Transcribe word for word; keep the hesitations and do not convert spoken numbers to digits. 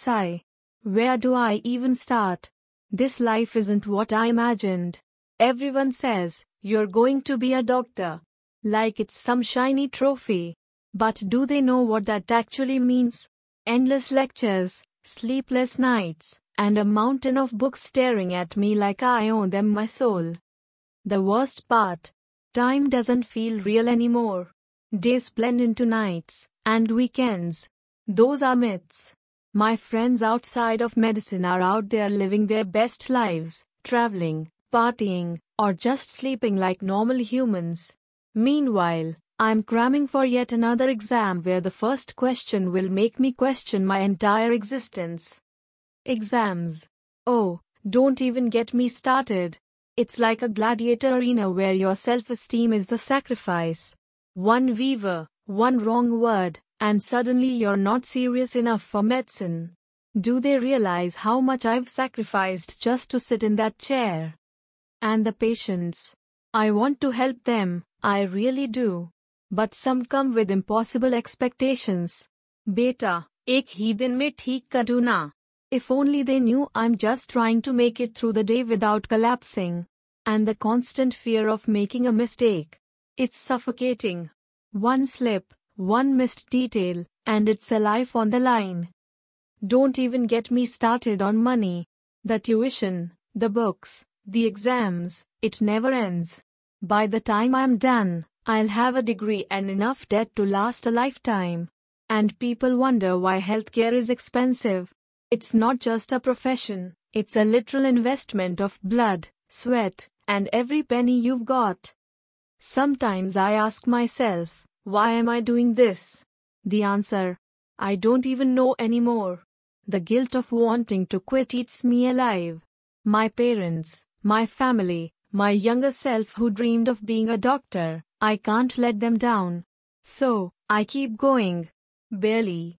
sigh. Where do I even start? This life isn't what I imagined. Everyone says, you're going to be a doctor. Like it's some shiny trophy. But do they know what that actually means? Endless lectures, sleepless nights, and a mountain of books staring at me like I owe them my soul. The worst part, time doesn't feel real anymore. Days blend into nights, and weekends. Those are myths. My friends outside of medicine are out there living their best lives, traveling, partying, or just sleeping like normal humans. Meanwhile, I'm cramming for yet another exam where the first question will make me question my entire existence. Exams. Oh, don't even get me started. It's like a gladiator arena where your self-esteem is the sacrifice. One weaver, one wrong word, and suddenly you're not serious enough for medicine. Do they realize how much I've sacrificed just to sit in that chair? And the patients. I want to help them, I really do. But some come with impossible expectations. Beta, ek hi din mein theek kar duna. If only they knew I'm just trying to make it through the day without collapsing. And the constant fear of making a mistake. It's suffocating. One slip, one missed detail, and it's a life on the line. Don't even get me started on money. The tuition, the books, the exams, it never ends. By the time I'm done, I'll have a degree and enough debt to last a lifetime. And people wonder why healthcare is expensive. It's not just a profession, it's a literal investment of blood, sweat, and every penny you've got. Sometimes I ask myself, why am I doing this? The answer, I don't even know anymore. The guilt of wanting to quit eats me alive. My parents, my family, my younger self who dreamed of being a doctor, I can't let them down. So, I keep going. Barely.